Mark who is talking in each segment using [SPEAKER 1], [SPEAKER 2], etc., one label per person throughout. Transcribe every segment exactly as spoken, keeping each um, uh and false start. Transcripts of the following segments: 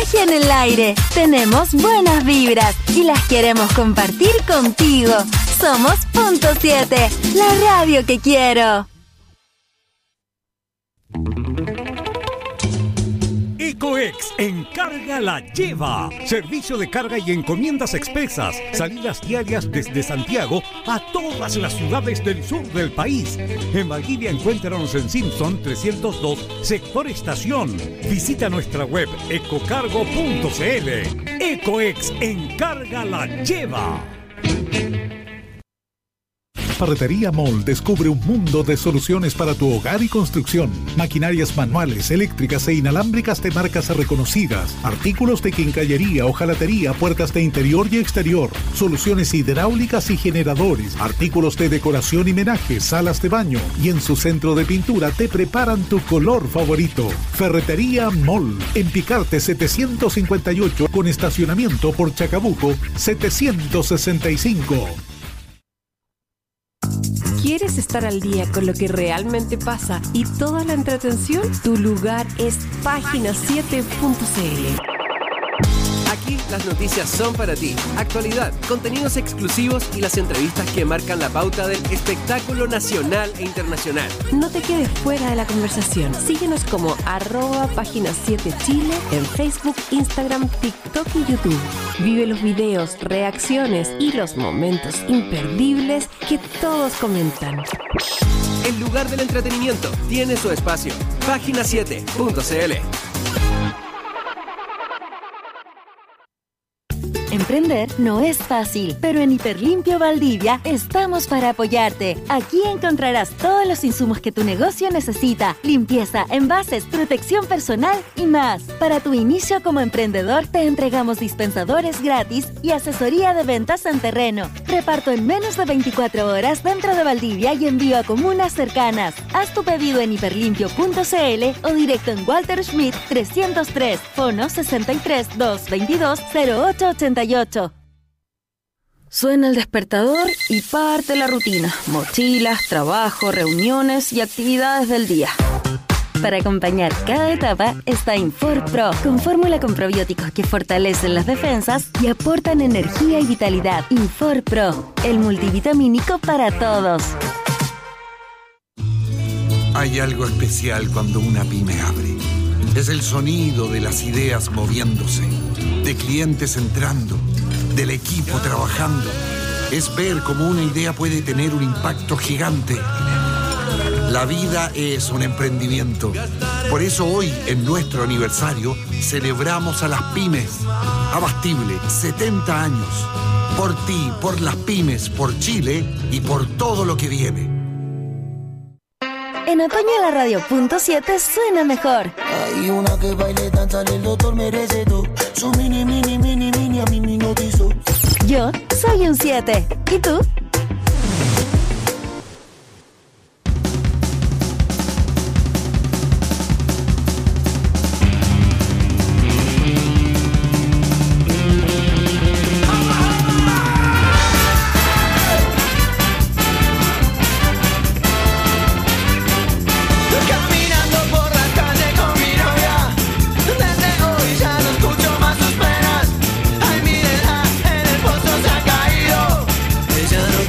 [SPEAKER 1] magia en el aire. Tenemos buenas vibras y las queremos compartir contigo. Somos Punto siete, la radio que quiero.
[SPEAKER 2] Ecoex Encarga la Lleva. Servicio de carga y encomiendas expresas. Salidas diarias desde Santiago a todas las ciudades del sur del país. En Valdivia encuéntranos en Simpson trescientos dos, sector estación. Visita nuestra web ecocargo punto cl. Ecoex Encarga la Lleva.
[SPEAKER 3] Ferretería Mall descubre un mundo de soluciones para tu hogar y construcción. Maquinarias manuales, eléctricas e inalámbricas de marcas reconocidas. Artículos de quincallería, hojalatería, puertas de interior y exterior. Soluciones hidráulicas y generadores. Artículos de decoración y menaje, salas de baño. Y en su centro de pintura te preparan tu color favorito. Ferretería Mall. En Picarte setecientos cincuenta y ocho con estacionamiento por Chacabuco setecientos sesenta y cinco.
[SPEAKER 4] ¿Quieres estar al día con lo que realmente pasa y toda la entretención? Tu lugar es página siete punto cl.
[SPEAKER 5] Aquí las noticias son para ti. Actualidad, contenidos exclusivos y las entrevistas que marcan la pauta del espectáculo nacional e internacional.
[SPEAKER 4] No te quedes fuera de la conversación. Síguenos como arroba página siete Chile en Facebook, Instagram, TikTok y YouTube. Vive los videos, reacciones y los momentos imperdibles que todos comentan.
[SPEAKER 5] El lugar del entretenimiento tiene su espacio. página siete punto cl.
[SPEAKER 1] Emprender no es fácil, pero en Hiperlimpio Valdivia estamos para apoyarte. Aquí encontrarás todos los insumos que tu negocio necesita: limpieza, envases, protección personal y más. Para tu inicio como emprendedor, te entregamos dispensadores gratis y asesoría de ventas en terreno. Reparto en menos de veinticuatro horas dentro de Valdivia y envío a comunas cercanas. Haz tu pedido en hiperlimpio punto cl o directo en Walter Schmidt trescientos tres, fono sesenta y tres, doscientos veintidós, cero ocho ochenta y ocho. Suena el despertador y parte la rutina. Mochilas, trabajo, reuniones y actividades del día. Para acompañar cada etapa está InforPro, con fórmula con probióticos que fortalecen las defensas y aportan energía y vitalidad. InforPro, el multivitamínico para todos.
[SPEAKER 6] Hay algo especial cuando una pyme abre. Es el sonido de las ideas moviéndose, de clientes entrando, del equipo trabajando. Es ver cómo una idea puede tener un impacto gigante. La vida es un emprendimiento. Por eso hoy, en nuestro aniversario, celebramos a las pymes. Abastible, setenta años. Por ti, por las pymes, por Chile y por todo lo que viene.
[SPEAKER 1] En otoño la radio Punto siete suena mejor.
[SPEAKER 7] Hay una que baile, danza, el doctor merece todo. Su mini, mini, mini, mini, a mí me notizó.
[SPEAKER 1] Yo soy un siete. ¿Y tú?
[SPEAKER 7] Ella no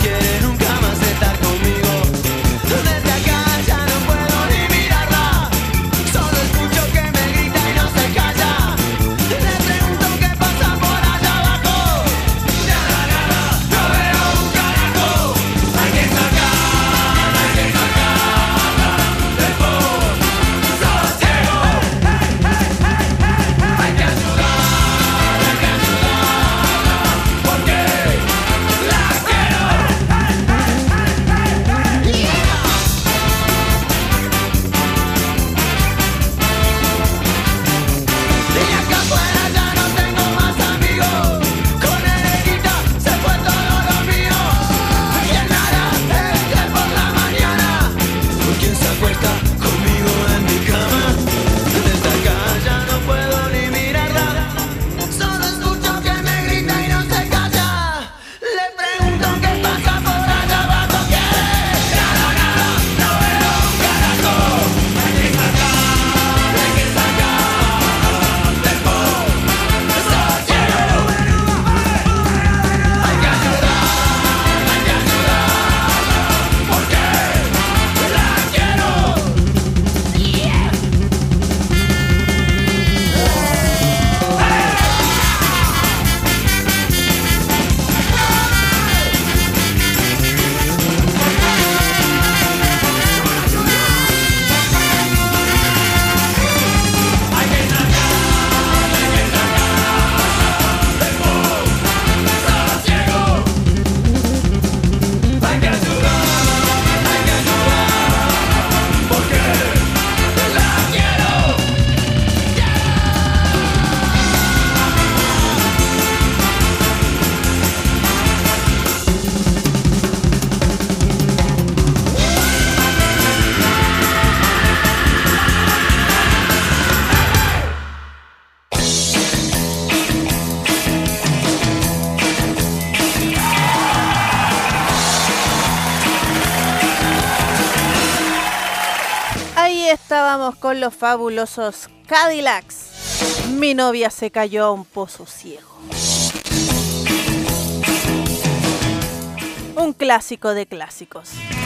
[SPEAKER 8] estábamos con los fabulosos Cadillacs. Mi novia se cayó a un pozo ciego. Un clásico de clásicos.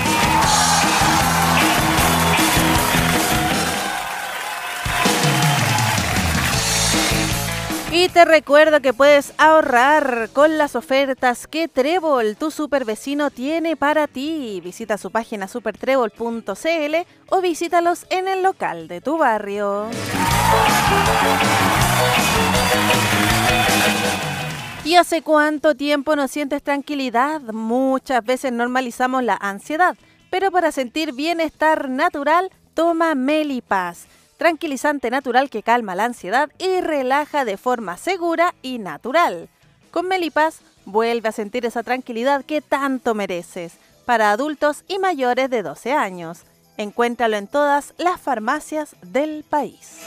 [SPEAKER 8] Y te recuerdo que puedes ahorrar con las ofertas que Trébol, tu super vecino, tiene para ti. Visita su página super trébol punto c l o visítalos en el local de tu barrio. ¿Y hace cuánto tiempo no sientes tranquilidad? Muchas veces normalizamos la ansiedad, pero para sentir bienestar natural, toma Melipaz. Tranquilizante natural que calma la ansiedad y relaja de forma segura y natural. Con Melipaz vuelve a sentir esa tranquilidad que tanto mereces. Para adultos y mayores de doce años. Encuéntralo en todas las farmacias del país.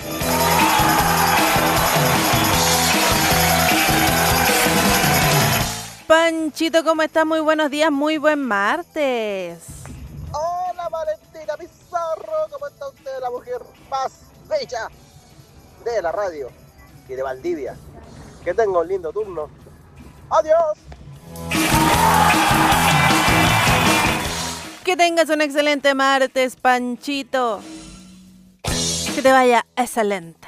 [SPEAKER 8] Panchito, ¿cómo estás? Muy buenos días, muy buen martes.
[SPEAKER 9] Hola Valentina Pizarro, ¿cómo está usted? La mujer más bella de la radio y de Valdivia. Que tenga un lindo turno. ¡Adiós!
[SPEAKER 8] Que tengas un excelente martes, Panchito. Que te vaya excelente.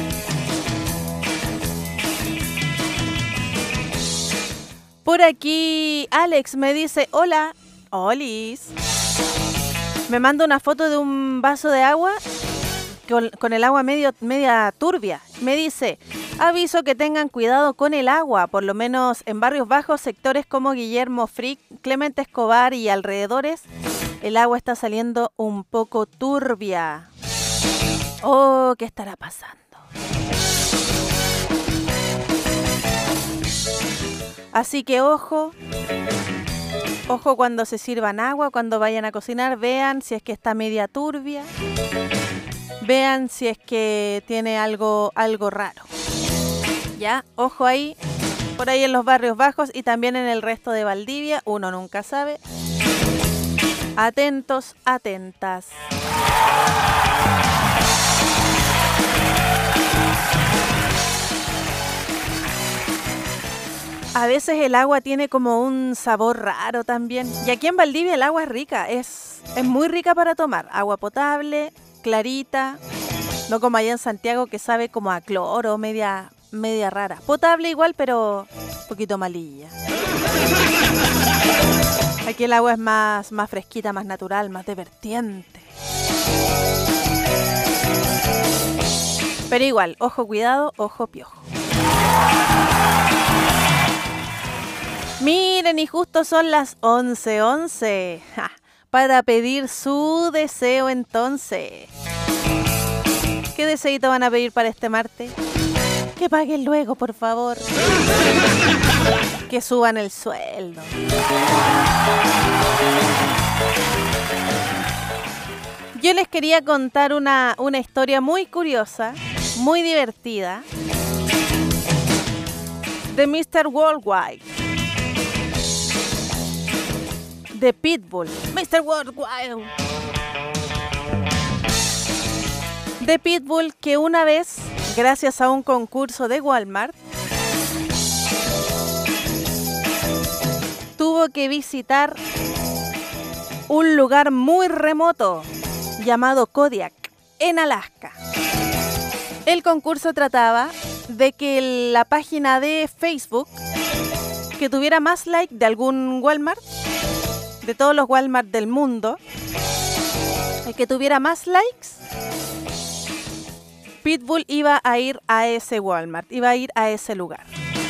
[SPEAKER 8] Por aquí Alex me dice, hola, olis. Me manda una foto de un vaso de agua con, con el agua medio, media turbia. Me dice, aviso que tengan cuidado con el agua, por lo menos en barrios bajos, sectores como Guillermo Frick, Clemente Escobar y alrededores, el agua está saliendo un poco turbia. Oh, ¿qué estará pasando? Así que ojo, ojo cuando se sirvan agua, cuando vayan a cocinar, vean si es que está media turbia, vean si es que tiene algo, algo raro. Ya, ojo ahí, por ahí en los barrios bajos y también en el resto de Valdivia, uno nunca sabe. Atentos, atentas. A veces el agua tiene como un sabor raro también. Y aquí en Valdivia el agua es rica, es, es muy rica para tomar. Agua potable, clarita, no como allá en Santiago que sabe como a cloro, media, media rara. Potable igual, pero un poquito malilla. Aquí el agua es más, más fresquita, más natural, más de vertiente. Pero igual, ojo cuidado, ojo piojo. Miren, y justo son las once once. Ja, para pedir su deseo entonces. ¿Qué deseito van a pedir para este martes? Que paguen luego, por favor. Que suban el sueldo. Yo les quería contar una, una historia muy curiosa, muy divertida, de mister Worldwide. De Pitbull, mister Worldwide. De Pitbull, que una vez, gracias a un concurso de Walmart, tuvo que visitar un lugar muy remoto llamado Kodiak, en Alaska. El concurso trataba de que la página de Facebook que tuviera más like de algún Walmart, de todos los Walmart del mundo, el que tuviera más likes, Pitbull iba a ir a ese Walmart, iba a ir a ese lugar.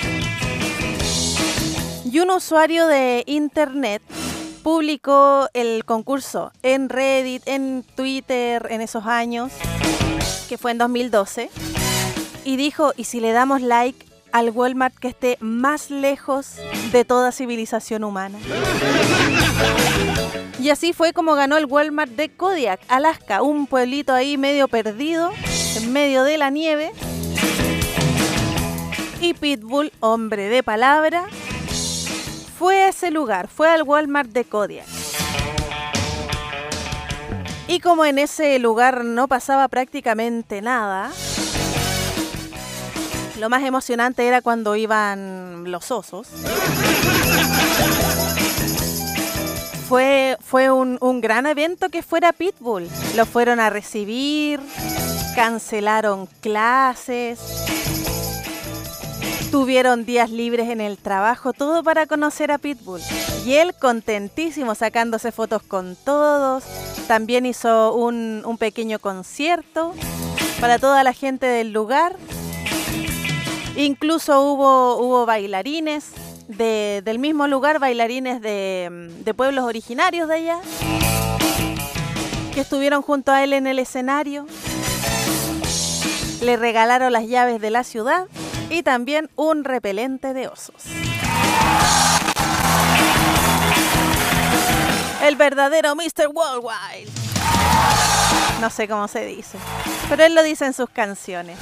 [SPEAKER 8] Y un usuario de internet publicó el concurso en Reddit, en Twitter, en esos años, que fue en dos mil doce, y dijo, ¿y si le damos like al Walmart que esté más lejos de toda civilización humana? Y así fue como ganó el Walmart de Kodiak, Alaska, un pueblito ahí medio perdido, en medio de la nieve. Y Pitbull, hombre de palabra, fue a ese lugar, fue al Walmart de Kodiak. Y como en ese lugar no pasaba prácticamente nada, lo más emocionante era cuando iban los osos. Fue, fue un, un gran evento que fuera Pitbull. Lo fueron a recibir, cancelaron clases, tuvieron días libres en el trabajo, todo para conocer a Pitbull. Y él contentísimo, sacándose fotos con todos. También hizo un, un pequeño concierto para toda la gente del lugar. Incluso hubo, hubo bailarines de, del mismo lugar, bailarines de, de pueblos originarios de allá, que estuvieron junto a él en el escenario. Le regalaron las llaves de la ciudad y también un repelente de osos. El verdadero mister Worldwide. No sé cómo se dice, pero él lo dice en sus canciones.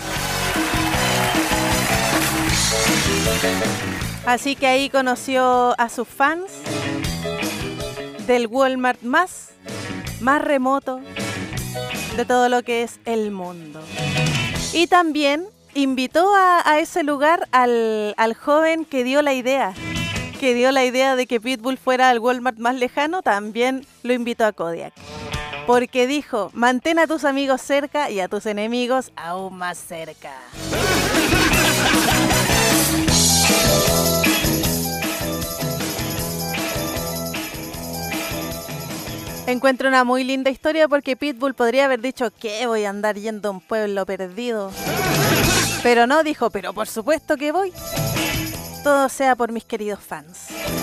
[SPEAKER 8] Así que ahí conoció a sus fans del Walmart más, más remoto de todo lo que es el mundo. Y también invitó a, a ese lugar al, al joven que dio la idea, que dio la idea de que Pitbull fuera al Walmart más lejano, también lo invitó a Kodiak. Porque dijo, mantén a tus amigos cerca y a tus enemigos aún más cerca. Encuentro una muy linda historia porque Pitbull podría haber dicho que voy a andar yendo a un pueblo perdido. Pero no, dijo, pero por supuesto que voy. Todo sea por mis queridos fans.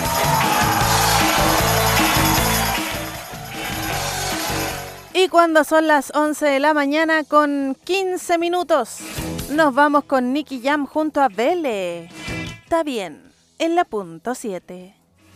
[SPEAKER 8] Y cuando son las once de la mañana con quince minutos, nos vamos con Nicky Jam junto a Vele. Está bien, en la punto siete.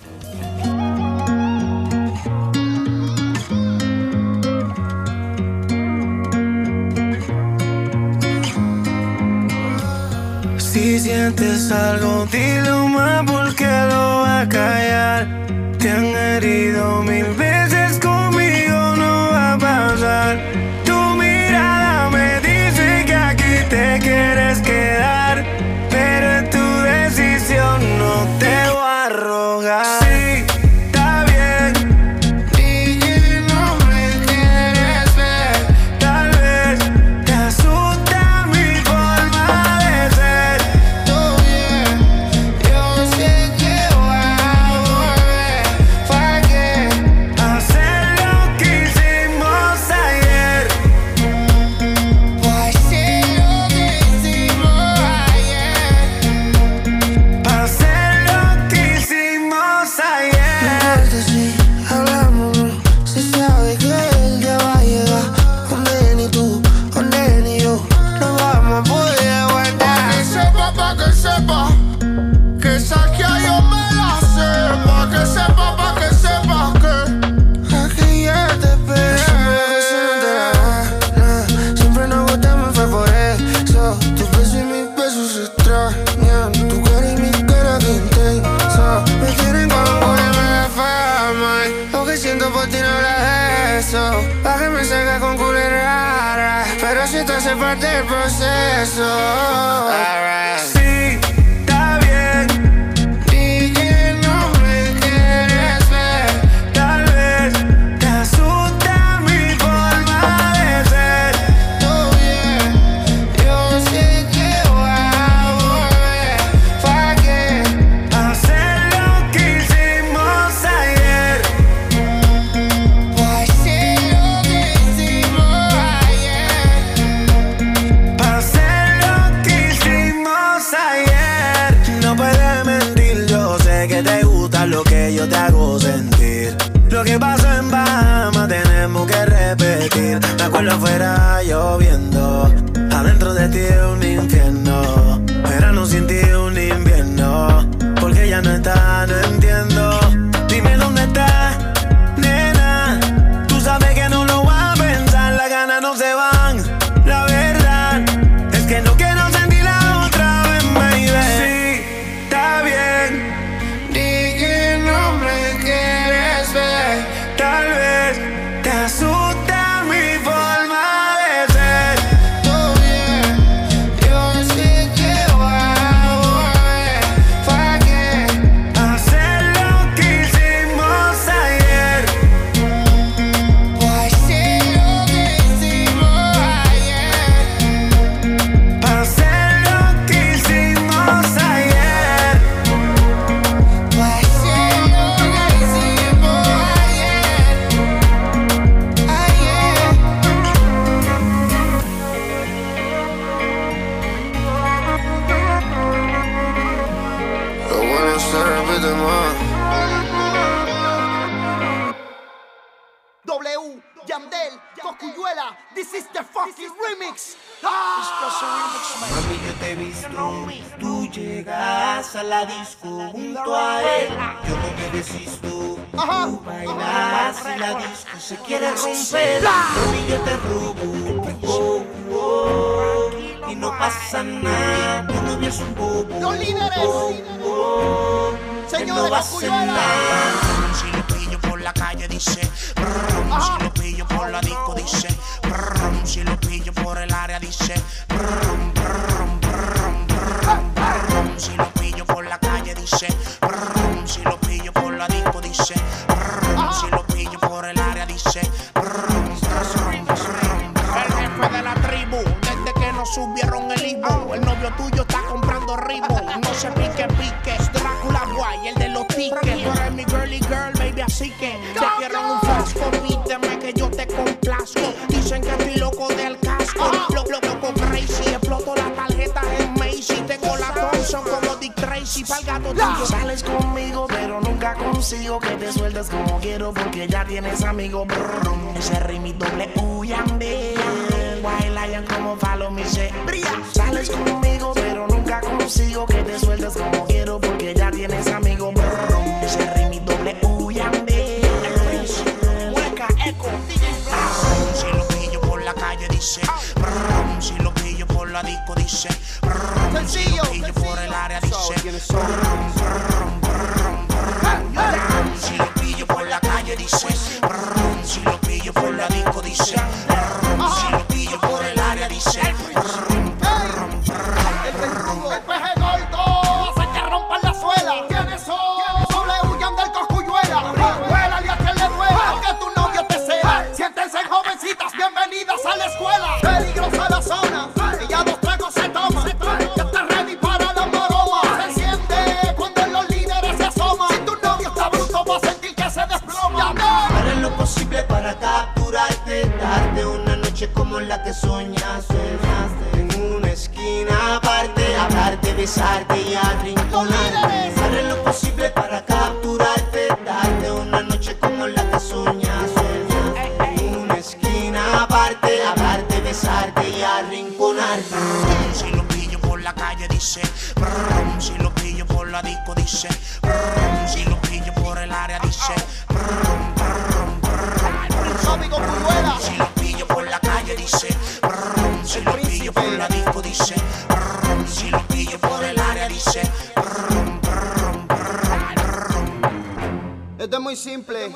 [SPEAKER 10] Si sientes algo, dilo más porque lo va a callar. Te han herido mil veces, conmigo no va a pasar. Tu mirada me dice que aquí te quieres quedar, pero es tu decisión, no te voy a rogar. Sí, está bien, di que no me quieres ver. Tal vez te asusta mi forma de ser. Todo bien, yo sé que voy a volver. ¿Para qué hacer lo que hicimos ayer? ¿Para hacer lo que hicimos ayer? ¿Para hacer lo que hicimos ayer? No importa si hablamos, no se sabe que el día va a llegar donde ni tú, donde ni yo no vamos a poder aguantar. Pa' que sepa, pa' que sepa que esa que yo me la sé. Pa' que sepa, pa' que sepa que aquí ya te esperé. Siempre nos gustamos, fue por eso. Tus besos y mis besos se extrañan. Tu cara y mi cara que intensa me tienen con una fama. Lo que siento por ti no habla de eso. Pa' que me salga con culera rara, pero si te hace parte del proceso. Sí, está bien, di que no me quieres ver. Tal vez te asusta mi forma de ser. Todo bien, yo sé que voy a volver. ¿Para qué hacer lo que hicimos ayer? ¿Para hacer lo que hicimos ayer? ¿Para hacer lo que hicimos ayer? No puedes mentir, yo sé que te gusta lo que yo te hago sentir. Lo que pasó en Bahamas tenemos que repetir. Me acuerdo afuera lloviendo, adentro de ti es un infierno. Verano sin ti es un invierno, porque ya no está, no entiendo. Dime dónde estás, nena. Tú sabes que no lo vas a pensar, las ganas no se van. La verdad es que no quiero sentirla otra vez, baby. Sí, está bien, di que no me quieres ver. Tal vez te asusta
[SPEAKER 11] W, Yandel, Cosculluela, this is the fucking remix. ¡Ah!
[SPEAKER 10] Mami, yo te he visto, tú llegas a la disco junto a él. Yo no me desisto, tú bailas y la disco se quiere romper. Mami, yo te robo, oh, oh, y no pasa nada, tu novio es un bobo.
[SPEAKER 11] Los líderes,
[SPEAKER 10] oh, oh,
[SPEAKER 11] señores,
[SPEAKER 10] no va a hacer nada.
[SPEAKER 12] Si lo pillo por la calle dice, brum, si lo pillo por la disco dice, brum, si lo pillo por el área dice, brum, brum, brum, brum, brum, si lo pillo por la calle dice, brum, si lo pillo por la disco dice, brum, si lo pillo por el área dice, brum, brum, brum. El jefe de la tribu, desde que nos subieron el Ibu, el novio tuyo está comprando Reebok, no se pique pique, es Drácula Guay, el de los tickets, tú eres mi girly girl, baby, así que te quiero en un flash, permíteme que yo te complazco, dicen que estoy loco del casco, loco, loco, crazy, exploto la tarjeta en Macy, tengo la Thompson como Dick Tracy, pa'l gato tuyo.
[SPEAKER 10] Sales conmigo, pero nunca consigo que te sueltes como quiero, porque ya tienes amigos. Brum, ese ritmo doble U y Yandel, White Lion como follow me, se brilla. Sales conmigo, pero nunca consigo que te sueltes como quiero, porque ya tienes amigos. Brum, ese ritmo doble U y Yandel,
[SPEAKER 12] Hueca, Eco, D J Brum, si lo pillo por la calle dice, brum, si lo pillo por la disco dice, brum, si lo pillo por el área dice, brum, brum, brum, brum, brum, si lo pillo por la calle dice, brum, si lo pillo por la disco dice, brum, si lo pillo por el área dice, brum, brum, brum.
[SPEAKER 11] El peje gordo hace que rompan la suela. ¿Quiénes son? W, Yandel, Cosculluela. Duélale a quien le duela, que tu novio te sea. Siéntense jovencitas, bienvenidas a la escuela. Peligrosa la zona, y ya dos tragos se toman. Ya está ready para la maroma. Se enciende cuando los líderes se asoman. Si tu novio está bruto, va a sentir que se desploma.
[SPEAKER 10] haré lo posible para capturarte, darte una noche como la que soñaste. En una esquina aparte, hablarte, besarte y arrinconarte. Haré lo posible para capturarte, darte una noche como la que soñaste. En una esquina aparte, hablarte, besarte y arrinconarte.
[SPEAKER 12] Si lo pillo por la calle dice, brum, si lo pillo por la disco dice, brum, si lo pillo por el área dice, brum, brum, brum, brum, si lo pillo por la calle dice, brum, si lo pillo por la disco dice, brum, si lo pillo por el área dice, brum, brum, brum, brum.
[SPEAKER 11] Esto es muy simple.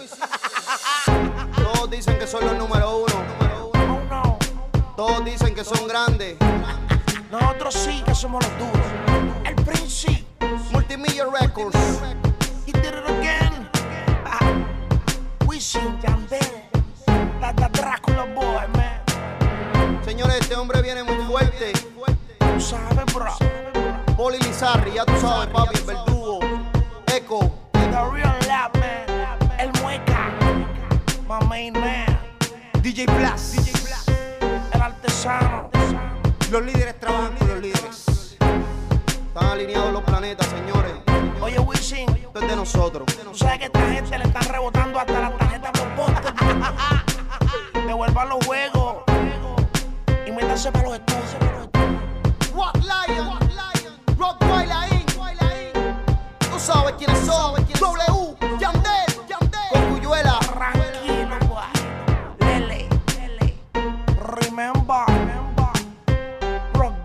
[SPEAKER 11] Todos dicen que son los número uno. Todos dicen que son grandes.
[SPEAKER 12] Nosotros sí que somos los duros. El Prince,
[SPEAKER 11] Multimillion Records.
[SPEAKER 12] he did it again. Ah, Wisin, Yandel, la da Drácula Boy, man.
[SPEAKER 11] Señores, este hombre viene muy fuerte.
[SPEAKER 12] Tú sabes, bro.
[SPEAKER 11] Poli Lizarri, ya tú sabes, papi, el verdugo. Echo.
[SPEAKER 12] The real lab, man. El Mueca, my main man.
[SPEAKER 11] D J Plus.
[SPEAKER 12] El artesano.
[SPEAKER 11] Los líderes trabajan con los líderes. Están alineados los planetas, señores.
[SPEAKER 12] Oye, Wisin,
[SPEAKER 11] Esto es de nosotros.
[SPEAKER 12] tú sabes que esta gente le están rebotando hasta las tarjetas por poste. Devuelvan los juegos y métanse para los estudios.
[SPEAKER 11] Rock Lion, Rock Wailain. Tú sabes quiénes son. W, Yandel, Cosculluela.
[SPEAKER 12] Tranquilo, boy. Lele, Lele. Remember, Rock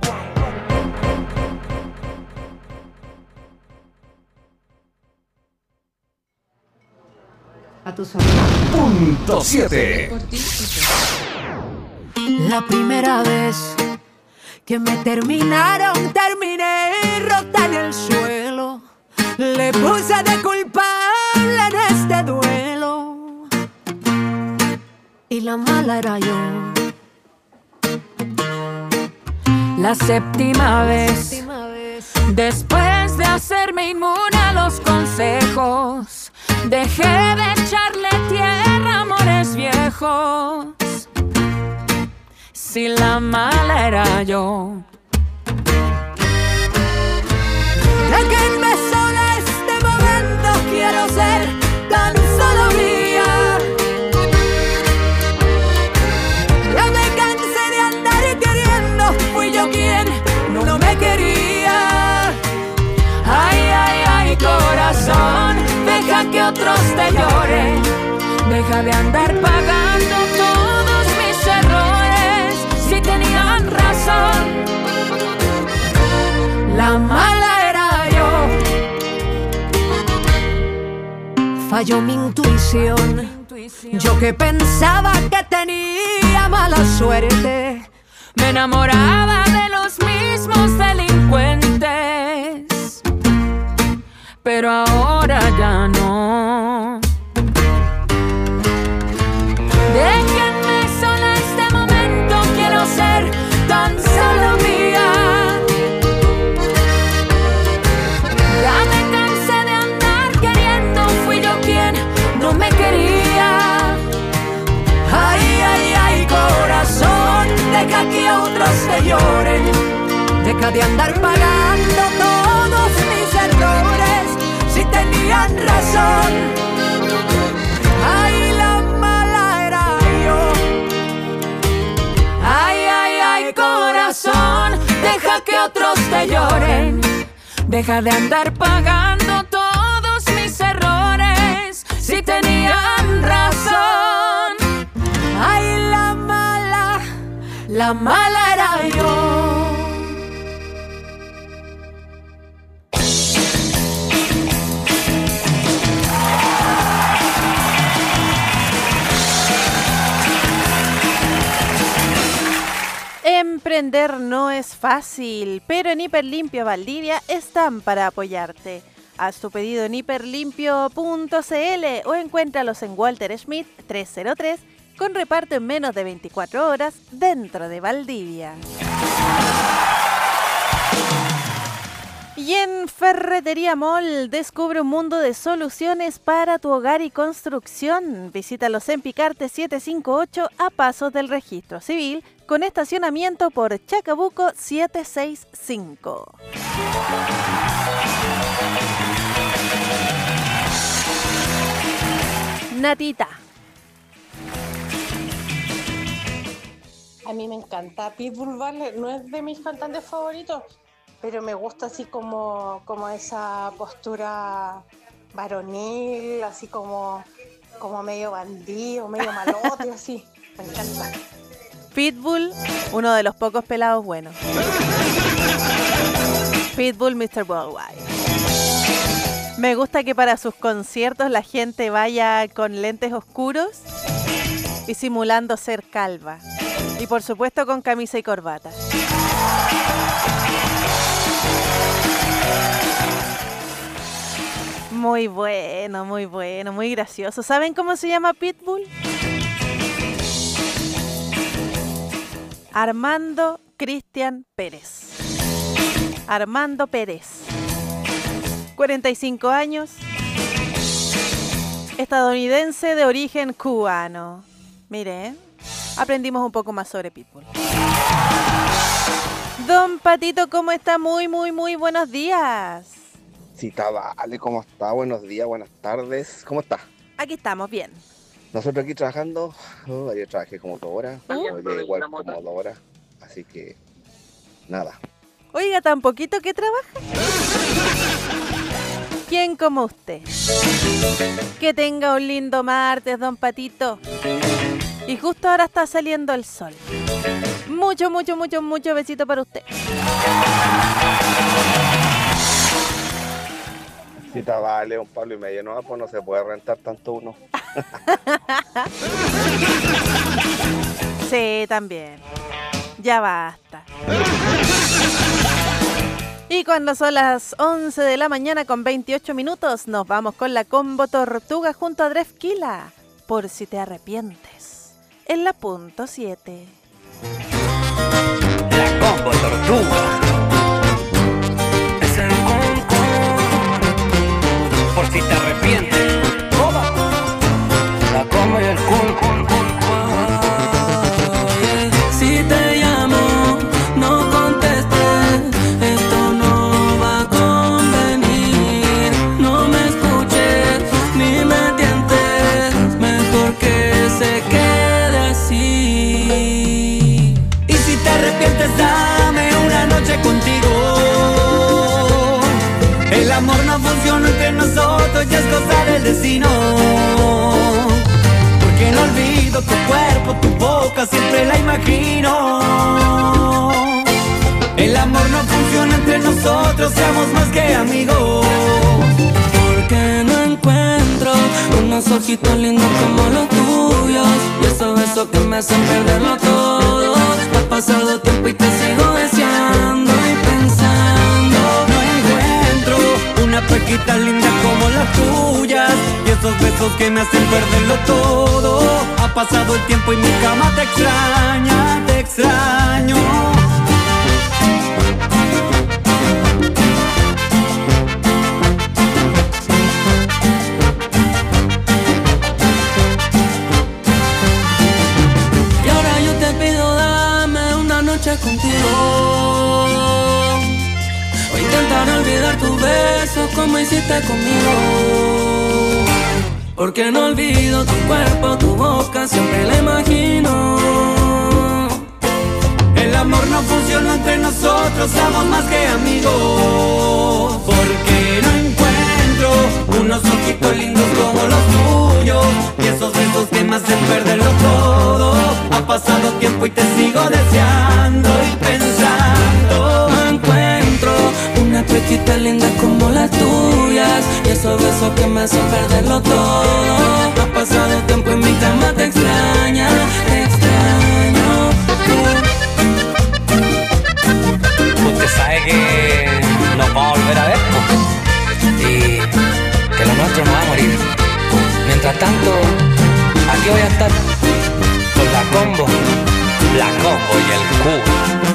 [SPEAKER 4] A tus amigos.
[SPEAKER 2] Punto siete.
[SPEAKER 13] La primera vez que me terminaron, terminé rota en el suelo. Le puse de culpable en este duelo. Y la mala era yo. La séptima vez, después de hacerme inmune a los consejos, dejé de echarle tierra a amores viejos. Si la mala era yo. Déjenme sola este momento, quiero ser tan solo mía. deja que otros te lloren. Deja de andar pagando todos mis errores. Si tenían razón, la mala era yo. Falló mi intuición. Yo que pensaba que tenía mala suerte, me enamoraba de los mismos delincuentes, pero ahora ya no. Déjenme sola este momento, quiero ser tan solo mía. Ya me cansé de andar queriendo, fui yo quien no me quería. Ay, ay, ay, corazón, deja que otros te lloren. Deja de andar pagando todos mis errores. Si tenían razón, ay, la mala era yo. Ay, ay, ay, corazón, deja que otros te lloren. Deja de andar pagando todos mis errores. Si tenían razón, ay, la mala, la mala era yo.
[SPEAKER 8] Emprender no es fácil, pero en Hiperlimpio Valdivia están para apoyarte. Haz tu pedido en hiperlimpio punto c l o encuéntralos en Walter Schmidt trescientos tres con reparto en menos de veinticuatro horas dentro de Valdivia. Y en Ferretería Mall descubre un mundo de soluciones para tu hogar y construcción. Visítalos en Picarte setecientos cincuenta y ocho a pasos del registro civil con estacionamiento por Chacabuco setecientos sesenta y cinco. Natita.
[SPEAKER 14] A mí me encanta Pitbull, ¿vale? No es de mis cantantes favoritos, pero me gusta así como, como esa postura varonil, así como, como medio bandido, medio malote, así. Me encanta.
[SPEAKER 8] Pitbull, uno de los pocos pelados buenos. Pitbull, mister Worldwide. Me gusta que para sus conciertos la gente vaya con lentes oscuros y simulando ser calva. Y por supuesto con camisa y corbata. Muy bueno, muy bueno, muy gracioso. ¿Saben cómo se llama Pitbull? Armando Cristian Pérez. Armando Pérez. cuarenta y cinco años. Estadounidense de origen cubano. Mire, aprendimos un poco más sobre Pitbull. Don Patito, ¿cómo está? Muy, muy, muy buenos días.
[SPEAKER 15] Sí, está, vale, ¿cómo está? Buenos días, buenas tardes. ¿Cómo está?
[SPEAKER 8] Aquí estamos, bien.
[SPEAKER 15] Nosotros aquí trabajando, oh, ayer trabajé como dos horas,
[SPEAKER 8] ¿Uh?
[SPEAKER 15] hoy igual como dos horas, así que nada.
[SPEAKER 8] Oiga, tan poquito que trabaja. ¿Quién como usted? Que tenga un lindo martes, don Patito. Y justo ahora está saliendo el sol. Mucho, mucho, mucho, mucho besito para usted.
[SPEAKER 15] Si te vale un palo y medio, no, pues no se puede rentar tanto uno.
[SPEAKER 8] Sí, también. Ya basta. Y cuando son las once de la mañana con veintiocho minutos, nos vamos con la Combo Tortuga junto a Drefkila. Por si te arrepientes. En la punto siete.
[SPEAKER 16] La Combo Tortuga. Es el concón. Por si te arrepientes. La Combo y el cun, cun, cun.
[SPEAKER 10] Si te llamo, no contestes, esto no va a convenir. No me escuches ni me tientes, mejor que se quede así. Y si te arrepientes, dame una noche contigo. El amor no funciona entre nosotros.
[SPEAKER 17] esto ya es cosa del destino. Porque no olvido tu cuerpo, tu boca, siempre la imagino. El amor no funciona entre nosotros, seamos más que amigos.
[SPEAKER 18] Porque no encuentro unos ojitos lindos como los tuyos, y esos besos que me hacen perderlo todo. Ha pasado tiempo y te sigo deseando y pensando.
[SPEAKER 17] No encuentro una pequita linda como las tuyas, y esos besos que me hacen perderlo todo. Ha pasado el tiempo y mi cama te extraña, te extraño.
[SPEAKER 18] Contigo, o intentar olvidar tus besos como hiciste conmigo. Porque no olvido tu cuerpo, tu boca, siempre la imagino.
[SPEAKER 17] El amor no funciona entre nosotros, somos más que amigos. Porque no encuentro unos ojitos lindos como los tuyos, y esos besos que me hacen perderlo todo. Ha pasado tiempo y te sigo deseando y pensando.
[SPEAKER 18] No encuentro una pequita linda como las tuyas, y esos besos que me hacen perderlo todo. Ha pasado tiempo y mi cama te extraña, te extraño.
[SPEAKER 16] Usted sabe que nos vamos a volver a ver, ¿no? Y que lo nuestro no va a morir. Mientras tanto, aquí voy a estar con la combo, la combo y el cubo.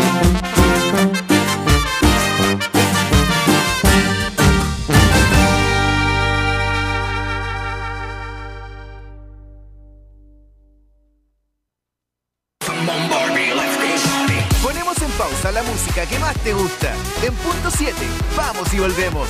[SPEAKER 19] Ponemos en pausa la música que más te gusta. En punto siete, vamos y volvemos.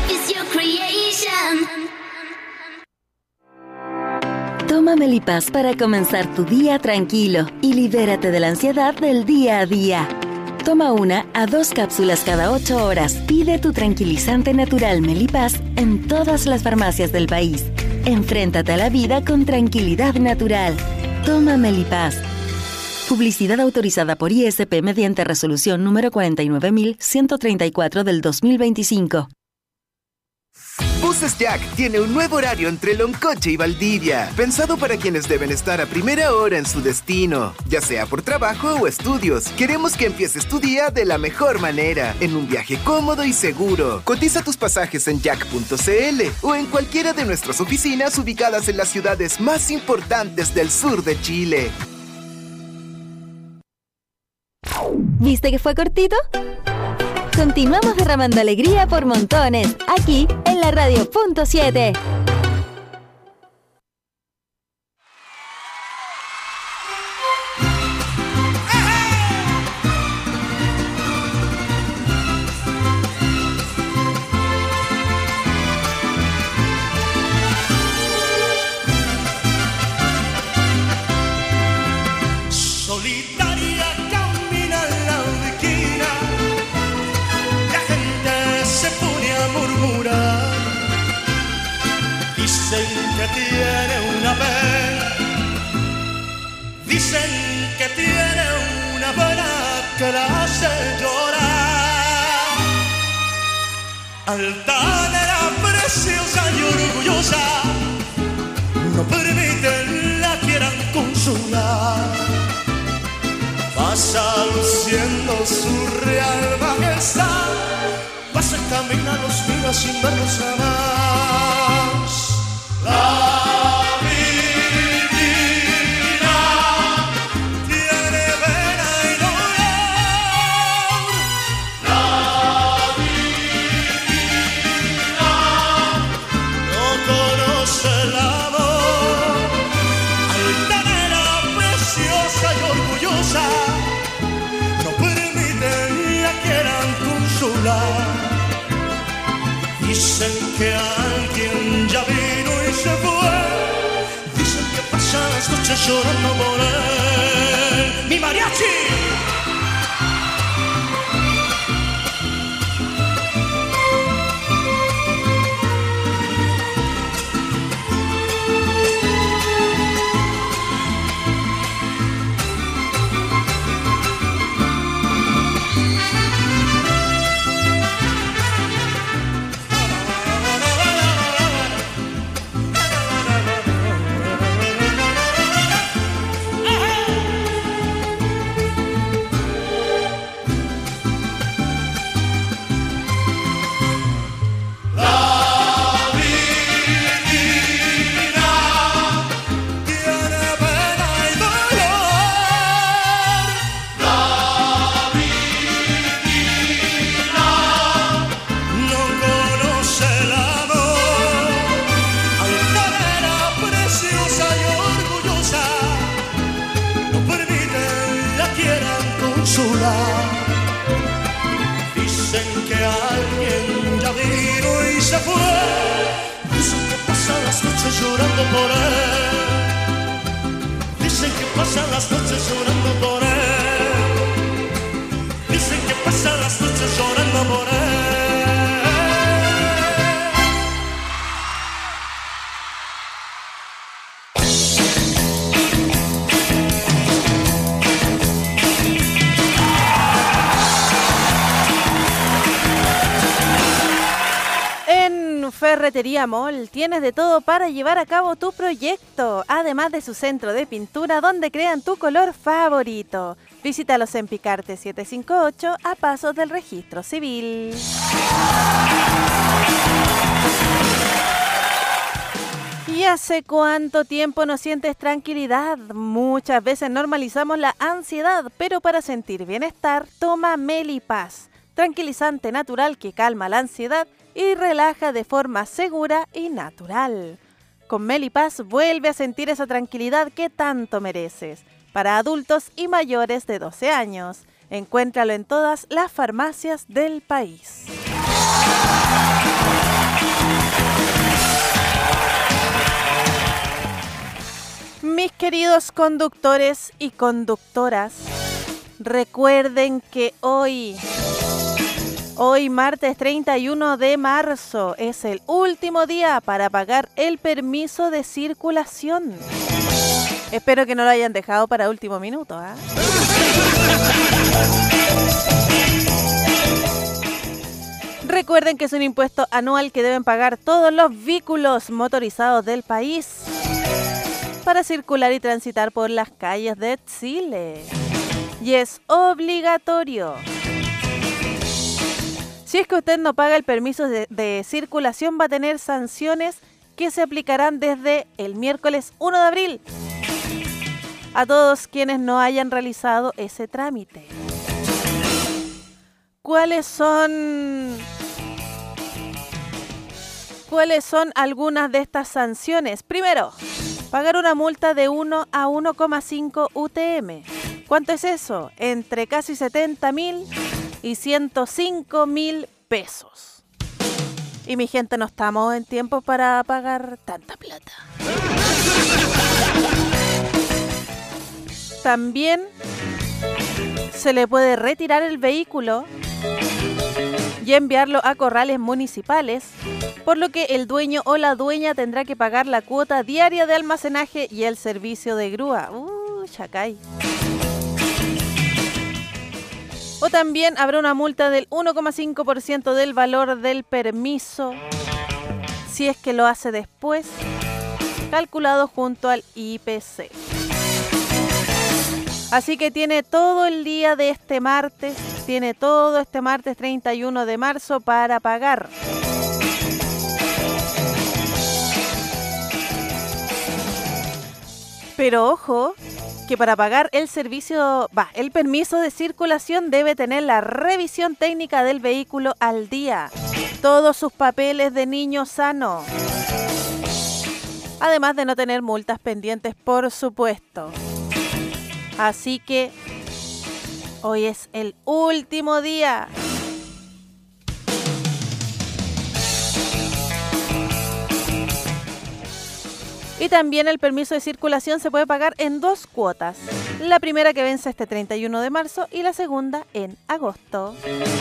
[SPEAKER 1] Toma Melipaz para comenzar tu día tranquilo y libérate de la ansiedad del día a día. Toma una a dos cápsulas cada ocho horas. Pide tu tranquilizante natural Melipaz en todas las farmacias del país. Enfréntate a la vida con tranquilidad natural. Toma Melipaz. Publicidad autorizada por I S P mediante resolución número cuarenta y nueve mil ciento treinta y cuatro del dos mil veinticinco.
[SPEAKER 19] Buses Jack tiene un nuevo horario entre Loncoche y Valdivia, pensado para quienes deben estar a primera hora en su destino, ya sea por trabajo o estudios. Queremos que empieces tu día de la mejor manera, en un viaje cómodo y seguro. Cotiza tus pasajes en jack punto c l o en cualquiera de nuestras oficinas ubicadas en las ciudades más importantes del sur de Chile.
[SPEAKER 1] ¿Viste que fue cortito? Continuamos derramando alegría por montones, aquí en la radio punto siete.
[SPEAKER 20] Tiene una pena, dicen que tiene una pena que la hace llorar. Altanera, preciosa y orgullosa, no permiten la quieran consolar. Pasa luciendo su real majestad, pasa y camina, los mira sin verlos jamás. La divina tiene pena y dolor. La divina no conoce el amor. Altanera, preciosa y orgullosa, no permiten la quieran consolar. Dicen que alguien ya vino y se fue. Dicen que pasan las noches llorando por él. ¡Mi mariachi! alguien ya vino y se fue. Dicen que pasan las noches llorando por él. Dicen que pasan las noches llorando por él. Dicen que pasan las noches llorando por él.
[SPEAKER 8] Ferretería Mall, tienes de todo para llevar a cabo tu proyecto, además de su centro de pintura donde crean tu color favorito. Visítalos en Picarte setecientos cincuenta y ocho a pasos del registro civil. ¿Y hace cuánto tiempo no sientes tranquilidad? Muchas veces normalizamos la ansiedad, pero para sentir bienestar, toma Melipaz, tranquilizante natural que calma la ansiedad y relaja de forma segura y natural. Con Melipaz vuelve a sentir esa tranquilidad que tanto mereces. Para adultos y mayores de doce años. Encuéntralo en todas las farmacias del país. Mis queridos conductores y conductoras, recuerden que hoy... Hoy, martes treinta y uno de marzo, es el último día para pagar el permiso de circulación. Espero que no lo hayan dejado para último minuto, ¿eh? Recuerden que es un impuesto anual que deben pagar todos los vehículos motorizados del país para circular y transitar por las calles de Chile. Y es obligatorio. Si es que usted no paga el permiso de, de circulación, va a tener sanciones que se aplicarán desde el miércoles primero de abril a todos quienes no hayan realizado ese trámite. ¿Cuáles son, cuáles son algunas de estas sanciones? Primero, pagar una multa de uno a uno coma cinco U T M. ¿Cuánto es eso? Entre casi setenta mil y ciento cinco mil pesos. Y mi gente, no estamos en tiempo para pagar tanta plata. También se le puede retirar el vehículo y enviarlo a corrales municipales, por lo que el dueño o la dueña tendrá que pagar la cuota diaria de almacenaje y el servicio de grúa. Uh, chacay. O también habrá una multa del uno coma cinco por ciento del valor del permiso si es que lo hace después, calculado junto al I P C. Así que tiene todo el día de este martes, tiene todo este martes treinta y uno de marzo para pagar. Pero ojo, que para pagar el servicio, va, el permiso de circulación debe tener la revisión técnica del vehículo al día. Todos sus papeles de niño sano. Además de no tener multas pendientes, por supuesto. Así que hoy es el último día. Y también el permiso de circulación se puede pagar en dos cuotas. La primera que vence este treinta y uno de marzo y la segunda en agosto.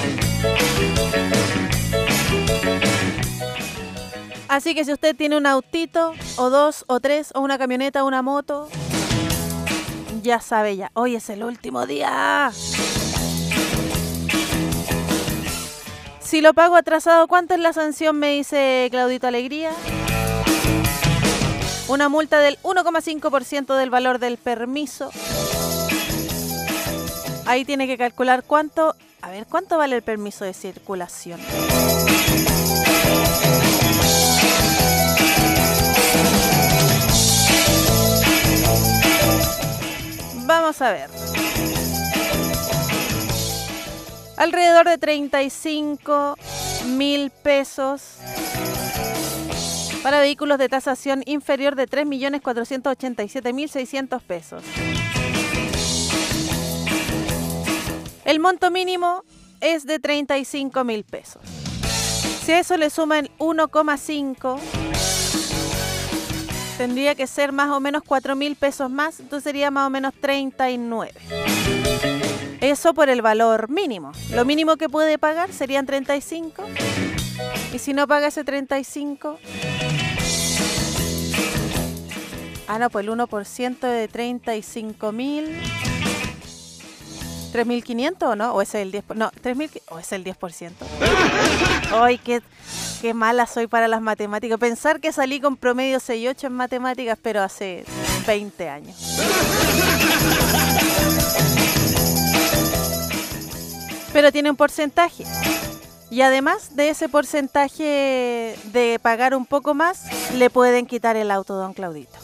[SPEAKER 8] Así que si usted tiene un autito, o dos, o tres, o una camioneta, o una moto, ya sabe ya, hoy es el último día. Si lo pago atrasado, ¿cuánto es la sanción? Me dice Claudito Alegría. Una multa del uno coma cinco por ciento del valor del permiso. Ahí tiene que calcular cuánto, a ver, cuánto vale el permiso de circulación. Vamos a ver. Alrededor de treinta y cinco mil pesos para vehículos de tasación inferior de tres millones cuatrocientos ochenta y siete mil seiscientos pesos. El monto mínimo es de treinta y cinco mil pesos. Si a eso le suman uno coma cinco, tendría que ser más o menos cuatro mil pesos más, entonces sería más o menos treinta y nueve. Eso por el valor mínimo. Lo mínimo que puede pagar serían treinta y cinco. Y si no paga ese treinta y cinco... Ah, no, pues el uno por ciento de treinta y cinco mil... ¿tres mil quinientos o no? ¿O ese es el diez por ciento? No, tres mil... ¿O es el diez por ciento? ¡Ay, qué, qué mala soy para las matemáticas! Pensar que salí con promedio seis ocho en matemáticas, pero hace veinte años. Pero tiene un porcentaje. Y además de ese porcentaje de pagar un poco más, le pueden quitar el auto, don Claudito.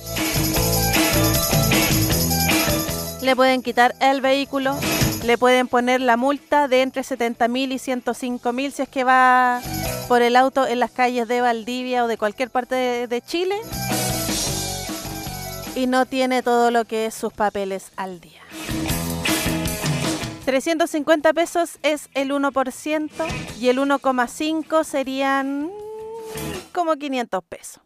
[SPEAKER 8] Le pueden quitar el vehículo, le pueden poner la multa de entre setenta mil y ciento cinco mil si es que va por el auto en las calles de Valdivia o de cualquier parte de, de Chile y no tiene todo lo que es sus papeles al día. trescientos cincuenta pesos es el uno por ciento y el uno coma cinco serían como quinientos pesos.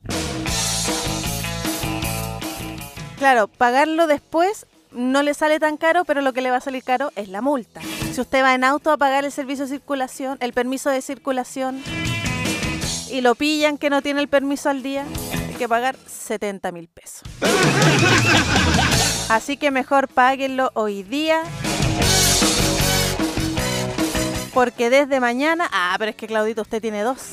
[SPEAKER 8] Claro, pagarlo después no le sale tan caro, pero lo que le va a salir caro es la multa. Si usted va en auto a pagar el servicio de circulación, el permiso de circulación, y lo pillan que no tiene el permiso al día, hay que pagar setenta mil pesos. Así que mejor páguenlo hoy día, porque desde mañana... Ah, pero es que Claudito, usted tiene dos.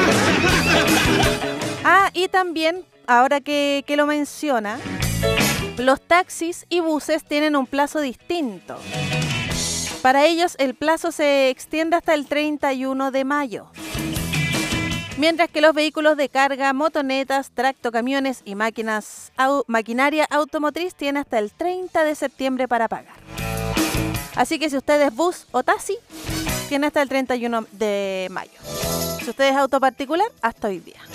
[SPEAKER 8] Ah, y también, ahora que, que lo menciona, los taxis y buses tienen un plazo distinto. Para ellos el plazo se extiende hasta el treinta y uno de mayo. Mientras que los vehículos de carga, motonetas, tractocamiones y máquinas, au, maquinaria automotriz tienen hasta el treinta de septiembre para pagar. Así que si usted es bus o taxi, tiene hasta el treinta y uno de mayo. Si usted es auto particular, hasta hoy día.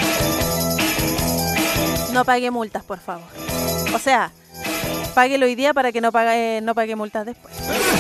[SPEAKER 8] No pague multas, por favor. O sea, páguelo hoy día para que no pague, no pague multas después.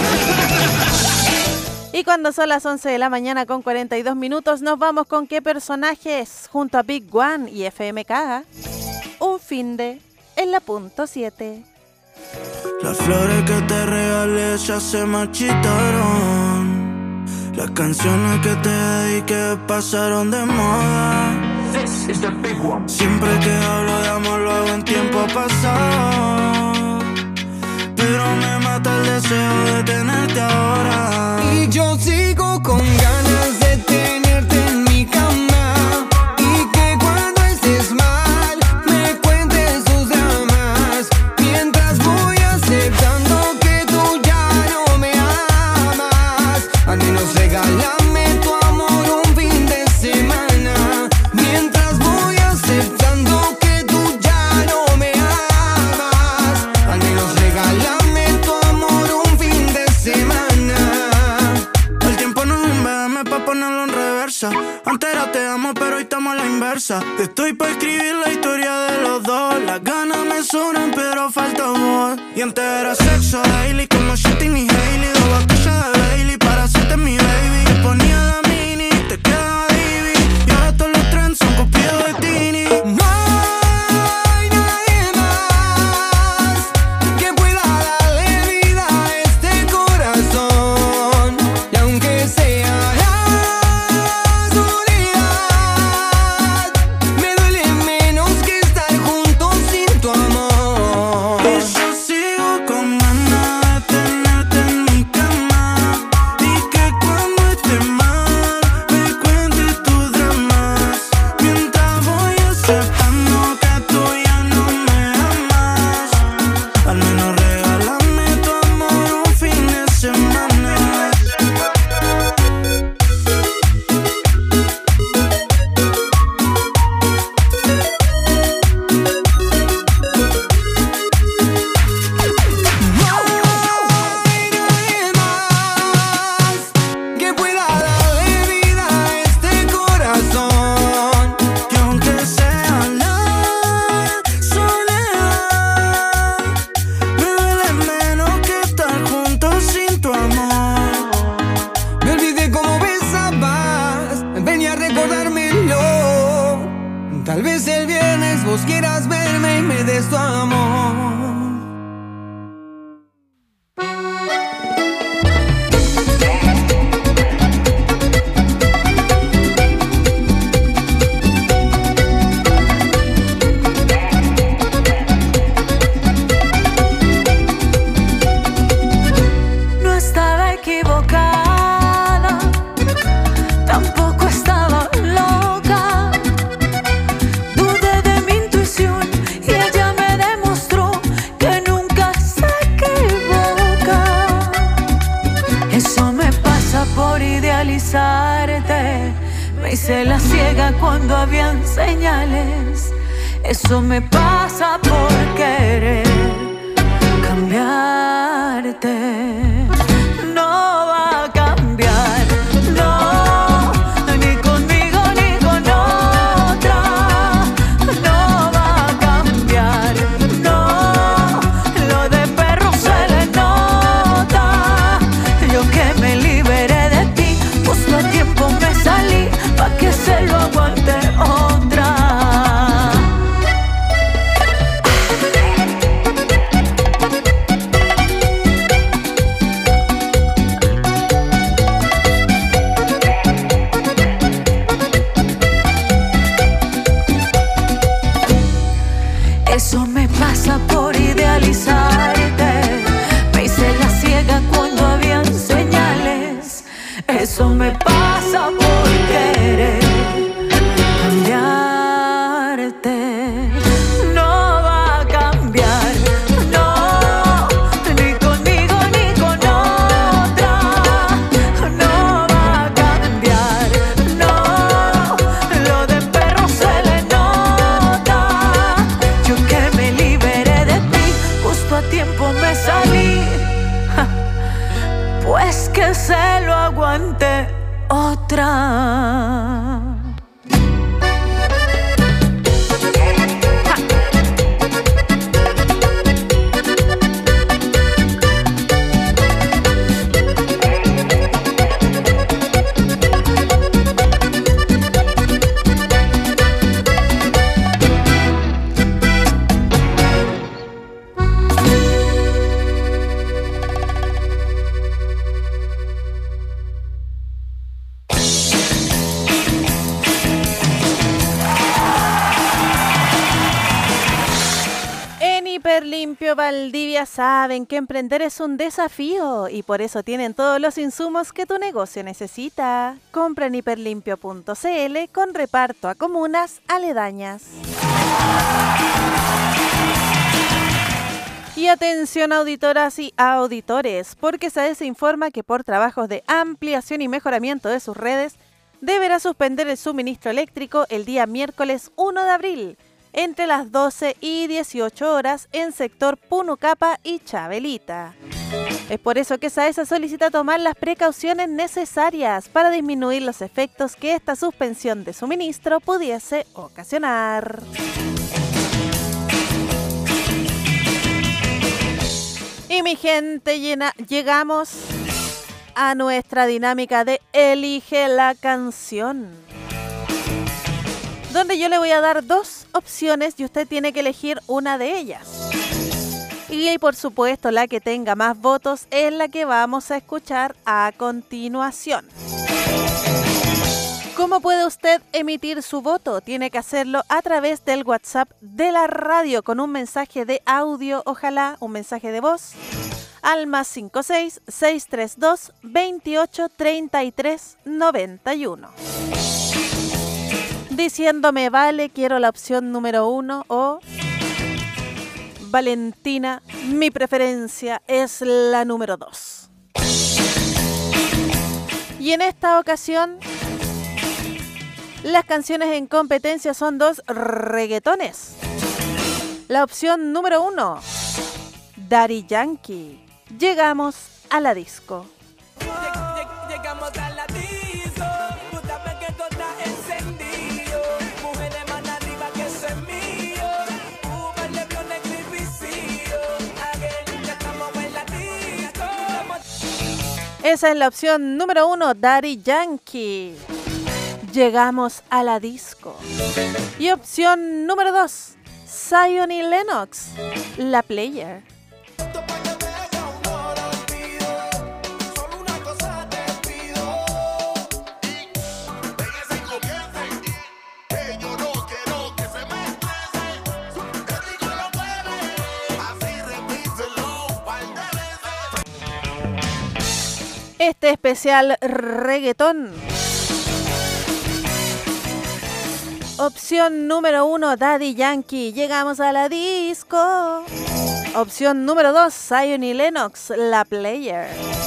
[SPEAKER 8] Y cuando son las once de la mañana con cuarenta y dos minutos, nos vamos con qué personajes junto a Big One y F M K. Un finde en la punto siete.
[SPEAKER 10] Las flores que te regalé ya se marchitaron. Las canciones que te dediqué pasaron de moda. Siempre que hablo de amor lo hago en tiempo pasado, pero me mata el deseo de tenerte ahora.
[SPEAKER 17] Y yo sigo con ganas de tenerte en mi cama, y que cuando estés mal me cuentes tus dramas, mientras voy aceptando que tú ya no me amas. Al menos regálame tu amor un fin de semana, mientras voy aceptando que tú ya no me amas. Al menos regálame tu amor un fin de semana.
[SPEAKER 10] El tiempo no es un B M pa' ponerlo en reversa. Antes era te amo pero hoy estamos a la inversa. Estoy pa' escribir la historia de los dos. Las ganas me sobran pero falta amor. Y antes era sexo daily como Shitting y Hailey. Dos botellas de Bailey para hacerte mi baby. Te ponía la mini, te quedaba divi, y ahora todos los trends son copiados de Tini.
[SPEAKER 17] No hay nadie más que pueda darle vida a este corazón, y aunque sea la soledad, me duele menos que estar juntos sin tu amor.
[SPEAKER 10] Y yo sigo con ganas de tenerte en
[SPEAKER 17] me des tu amor.
[SPEAKER 13] Me hice la ciega cuando habían señales. Eso me pasa por querer cambiarte. No va a cambiar, no, ni conmigo ni con otra. No va a cambiar, no, lo de perro se le nota. Yo que me liberé de ti, justo a tiempo me salí, pa' que se lo aguante otra. Eso me pasa por idealizarte. Me hice la ciega cuando habían señales. Eso me pasa por querer cambiarte. No va a cambiar, no, ni conmigo ni con otra. No va a cambiar, no, lo de perro se le nota. Yo que me liberé de ti, justo a tiempo me salí. Ja, pues que se lo aguante otra.
[SPEAKER 8] Hiperlimpio Valdivia saben que emprender es un desafío y por eso tienen todos los insumos que tu negocio necesita. Compra en hiperlimpio punto cl con reparto a comunas aledañas. Y atención auditoras y auditores, porque SAESA informa que por trabajos de ampliación y mejoramiento de sus redes, deberá suspender el suministro eléctrico el día miércoles uno de abril, entre las doce y dieciocho horas en sector Punucapa y Chabelita. Es por eso que SAESA solicita tomar las precauciones necesarias para disminuir los efectos que esta suspensión de suministro pudiese ocasionar. Y mi gente, llena, llegamos a nuestra dinámica de Elige la canción, donde yo le voy a dar dos opciones y usted tiene que elegir una de ellas. Y por supuesto la que tenga más votos es la que vamos a escuchar a continuación. ¿Cómo puede usted emitir su voto? Tiene que hacerlo a través del WhatsApp de la radio con un mensaje de audio, ojalá un mensaje de voz, al más cinco seis, seis tres dos, veintiocho, treinta y tres, noventa y uno. Diciéndome vale, quiero la opción número uno o Valentina, mi preferencia es la número dos. Y en esta ocasión, las canciones en competencia son dos reggaetones. La opción número uno, Daddy Yankee, Llegamos a la disco.
[SPEAKER 17] Llegamos a la disco, tú sabes que todo está encendido. Mujeres más arriba que eso es mío. Uber, Lebron, Neglificio. Again, ya estamos en la disco.
[SPEAKER 8] Esa es la opción número uno, Daddy Yankee, Llegamos a la disco. Y opción número dos, Zion y Lennox, La Player. Este especial reggaetón. Opción número uno, Daddy Yankee, Llegamos a la Disco. Opción número dos, Zion y Lennox, La Player.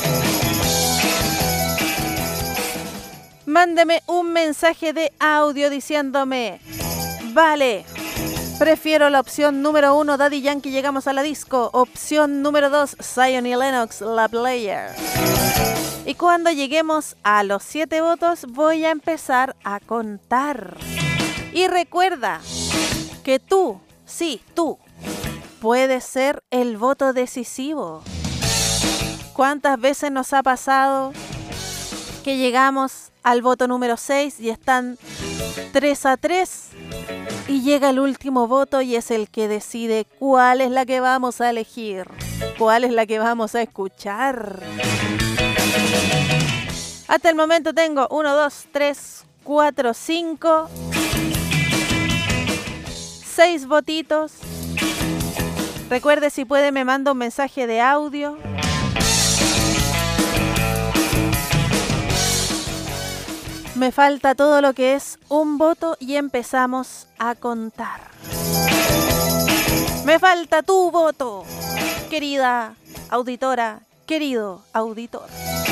[SPEAKER 8] Mándeme un mensaje de audio diciéndome: vale, prefiero la opción número uno, Daddy Yankee, Llegamos a la Disco. Opción número dos, Zion y Lennox, La Player. Y cuando lleguemos a los siete votos, voy a empezar a contar. Y recuerda que tú, sí, tú, puedes ser el voto decisivo. ¿Cuántas veces nos ha pasado que llegamos al voto número seis y están tres a tres? Y llega el último voto y es el que decide cuál es la que vamos a elegir, cuál es la que vamos a escuchar. Hasta el momento tengo uno, dos, tres, cuatro, cinco, seis votitos. Recuerde, si puede me manda un mensaje de audio. Me falta todo lo que es un voto y empezamos a contar. Me falta tu voto, querida auditora, querido auditor.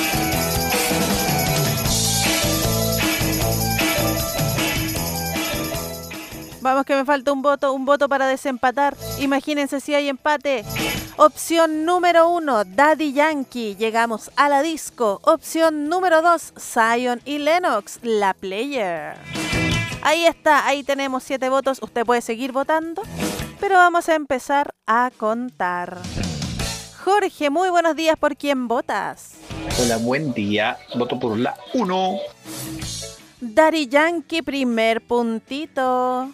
[SPEAKER 8] Vamos que me falta un voto, un voto para desempatar. Imagínense si hay empate. Opción número uno, Daddy Yankee, Llegamos a la Disco. Opción número dos, Zion y Lennox, La Player. Ahí está, ahí tenemos siete votos. Usted puede seguir votando, pero vamos a empezar a contar. Jorge, muy buenos días. ¿Por quién votas?
[SPEAKER 21] Hola, buen día. Voto por la uno.
[SPEAKER 8] Daddy Yankee, primer puntito.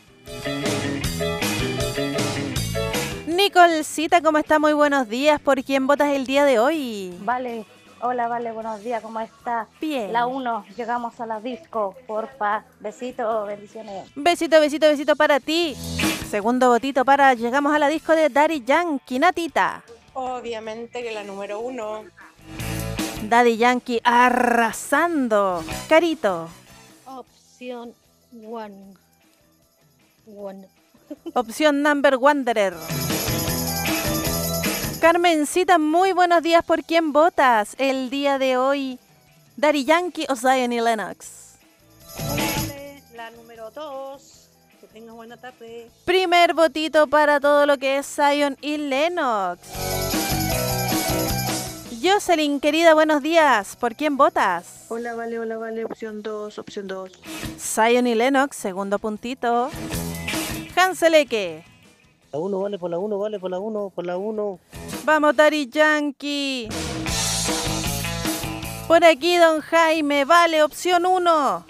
[SPEAKER 8] Nicolcita, ¿cómo está? Muy buenos días. ¿Por quién votas el día de hoy?
[SPEAKER 22] Vale, hola, Vale, buenos días, ¿cómo está?
[SPEAKER 8] Bien.
[SPEAKER 22] La uno, Llegamos a la Disco, porfa. Besito, bendiciones.
[SPEAKER 8] Besito, besito, besito para ti. Segundo votito para Llegamos a la Disco de Daddy Yankee. Natita.
[SPEAKER 14] Obviamente que la número uno.
[SPEAKER 8] Daddy Yankee arrasando. Carito.
[SPEAKER 23] Opción one. One.
[SPEAKER 8] Opción number wanderer. Carmencita, muy buenos días. ¿Por quién votas el día de hoy? ¿Daddy Yankee o Zion y Lennox?
[SPEAKER 23] Vale, la número dos. Que tengas buena tarde.
[SPEAKER 8] Primer votito para todo lo que es Zion y Lennox. Jocelyn, querida, buenos días. ¿Por quién votas?
[SPEAKER 23] Hola, Vale, hola, Vale. Opción dos, opción dos.
[SPEAKER 8] Zion y Lennox, segundo puntito. Hanseleque.
[SPEAKER 24] La uno, Vale, por la uno, Vale, por la uno, por la uno.
[SPEAKER 8] Vamos, Daddy Yankee. Por aquí, don Jaime. Vale, opción uno.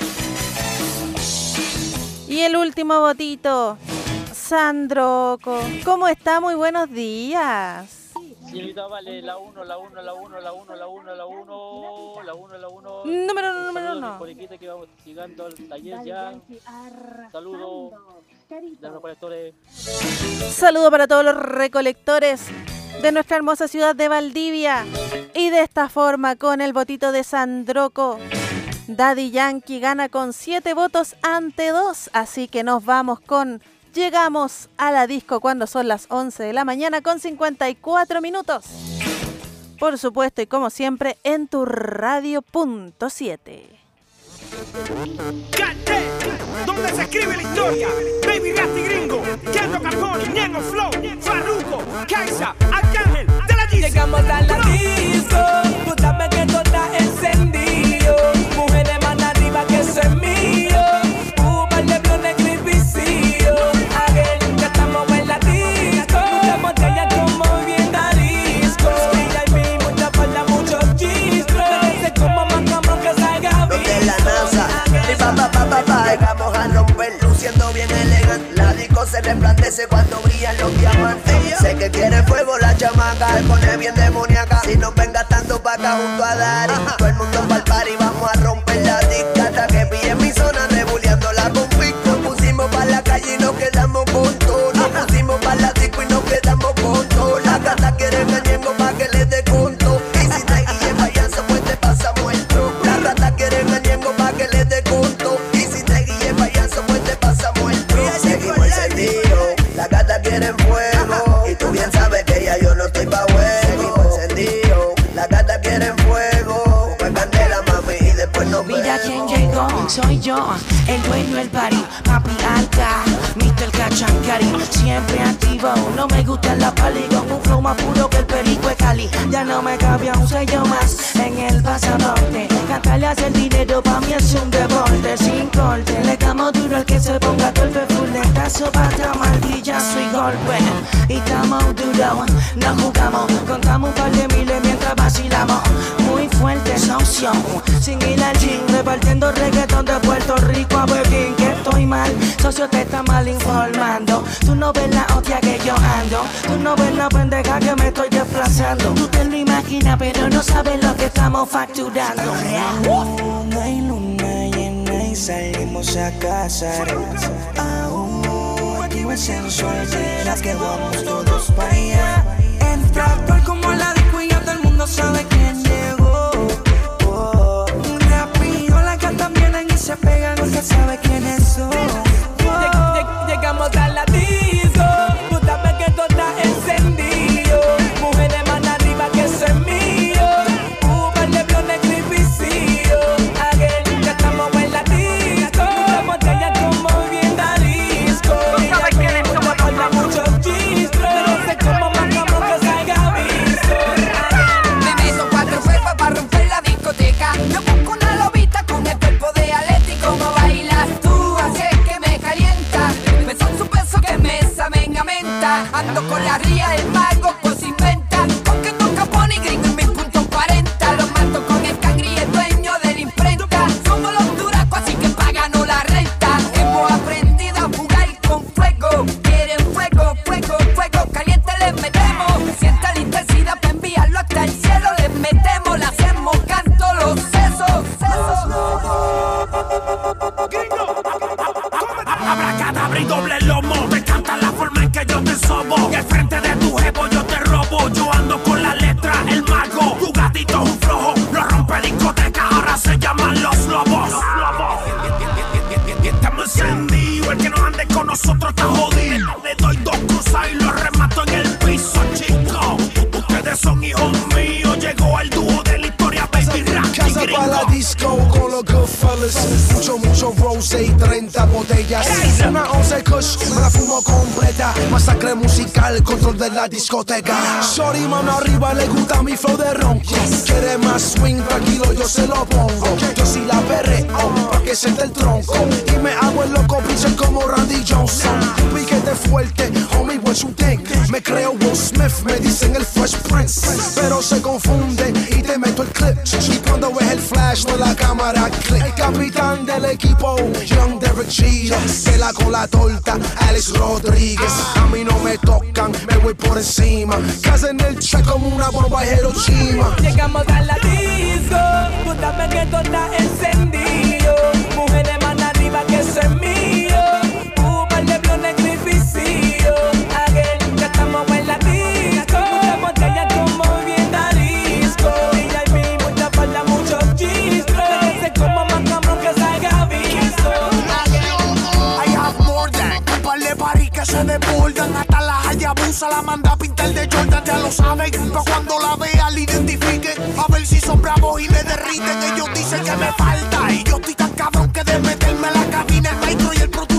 [SPEAKER 8] Y el último votito, Sandroco. ¿Cómo está? Muy buenos días.
[SPEAKER 24] Señorita, Vale, la uno, la uno, la uno, la uno, la uno, la uno, la uno, la uno.
[SPEAKER 8] Número uno, número uno.
[SPEAKER 24] Por aquí que vamos llegando al taller ya. Saludos de los recolectores.
[SPEAKER 8] Saludo para todos los recolectores de nuestra hermosa ciudad de Valdivia. Y de esta forma, con el votito de Sandroco, Daddy Yankee gana con siete votos ante dos. Así que nos vamos con Llegamos a la Disco cuando son las once de la mañana con cincuenta y cuatro minutos. Por supuesto y como siempre en tu radio punto siete.
[SPEAKER 11] ¡Cante! ¿Dónde se escribe la historia? Baby Rasty Gringo, Kendo Capone, Ñengo Flow, Farruko, Kaisa, Arcángel, de la disco.
[SPEAKER 17] Llegamos a la disco, tú sabes que todo está encendido. Mujeres más arriba que eso es mío. Uber de blonde gripicillo. Again, ya estamos en la disco. Muchas botellas como bien a disco. Y hay mi mucha falta, muchos chistros. Parece como mandamos que salga bien.
[SPEAKER 25] De la NASA, y pa pa pa pa pa, llegamos a romper, luciendo bien elegante. La disco se resplandece
[SPEAKER 3] florece cuando brillan los diamantes. Sé que quiere fuego la chamaca, él pone bien demoníaca. Si no vengas tanto pa' acá junto a Dari, todo el mundo pa'l party, vamos a romper la disca. Hasta que pille mi zona, rebuleándola con pico. Nos pusimos pa' la calle y nos quedamos con todo. Nos pusimos pa' la disco y nos quedamos con todo. Las gatas quieren gañengo pa' que les dé conto. Y si te guille payaso, pues te pasa muerto. Las ratas quieren gañengo pa' que les dé conto. Y si te guille payaso, pues te pasa muerto. Seguimos encendido, las gatas quieren fuego. Y tú bien sabes que ya yo no estoy pa' huevo. Seguimos encendido, las gatas quieren fuego. Pues candela, mami, y después nos vemos.
[SPEAKER 5] Mira quién llegó, soy yo, el dueño del party, papi alta, mister Cachancari, siempre activo, no me gusta la pali, con un flow más puro que el perico de Cali, ya no me cabía un sello más en el pasaporte, cantarle hacia el dinero pa' mí es un deporte, sin corte, le damos duro al que se ponga golpe, full lentazo, pata, martillazo y golpe, y estamos duro, no jugamos, contamos un par de miles mientras vacilamos, muy fuerte socio, sin ir al gym, repartiendo reggaetón de Puerto Rico a Berlín, que estoy mal, socio te está mal informando, tú no ves la hostia que yo ando, tú no ves la pendeja que me estoy desplazando, tú te lo imaginas pero no sabes lo que estamos facturando. Luna y luna llena y salimos a cazar, aún aquí es sensual, verás que vamos todos pa' allá, entra tal como la disco y ya todo el mundo sabe quién llegó. Y se pegan, no se sabe quiénes son. Lleg lleg llegamos a la disco, tú sabes que todo está encendido. Mujeres más arriba que eso es mío. Uber de blonde creepycillo. Again, ya estamos en la disco. Estamos allá como bien disco. Y sabes que le estamos falta muchos chistros. No sé cómo mandamos que salga visto.
[SPEAKER 13] Me meto cuatro cuerpos para romper la discoteca. Yo busco una lobita con el cuerpo de Aleti. Como bailas tú, así es que me calienta. Me son su peso que me saben a menta. Ando con la ría del mago, pues inventa. Porque nunca pone gringo en mi punto cuarenta. Los mato con el cangri, el dueño de la imprenta. Somos los duracos, así que páganos la renta. Hemos aprendido a jugar con fuego. Quieren fuego, fuego, fuego. Caliente les metemos. Sienta la intensidad para enviarlo hasta el cielo. Les metemos, le hacemos canto los sesos.
[SPEAKER 12] Abracadabra y doble lomo. Me encanta la forma en que yo te sobo. Y al frente de tu jevo yo te robo. Yo ando con la letra, el mago. Tu gatito es un flojo. Lo rompe discoteca, ahora se llaman los lobos. Y estamos encendidos. El que no ande con nosotros está jodido. Le doy dos cruzas y lo remato en el piso, chico. Ustedes son hijos míos. Llegó el dúo de la historia, baby rap.
[SPEAKER 6] Casa pa' la disco con los Goodfellas. Mucho, mucho rosé y treinta botellas. Una once kush, me la fumo completa. Masacre musical, control de la discoteca. Shorty, mano arriba, le gusta mi flow de ronco. Quiere más swing, tranquilo, yo se lo pongo. Yo sí la perreo, pa' que siente el tronco. Y me hago el loco, pinche como Randy Johnson. Piquete fuerte, homie, what you think? Me creo Will Smith, me dicen el Fresh Prince. Pero se confunde y te meto el clip. Y cuando ves el flash, no la cámara click. El capitán del equipo, Young Derek Jeter. Pela con la torta, Alex Rodríguez. A mí no me tocan, me voy por encima. Casa en el track como una bomba Hiroshima.
[SPEAKER 5] Llegamos a la disco, tú sabes que todo está encendido. Mujeres más arriba que eso es mío. Uber de blonde creepycillo. Again, ya estamos en la disco. Estamos allá como bien disco. Y ya vi mucha falta, muchos chistros. No sé cómo mandamos que salga visto.
[SPEAKER 11] I have more than un par de paris que se desbordan. Hasta la Hayabusa la manda a pintar de Jordan. Ya lo saben, pero cuando la vea la identifiquen. A ver si son bravos y me derriten. Ellos dicen que me falta y yo estoy tan cabrón que de meterme en la cabina el micro y el protagonista.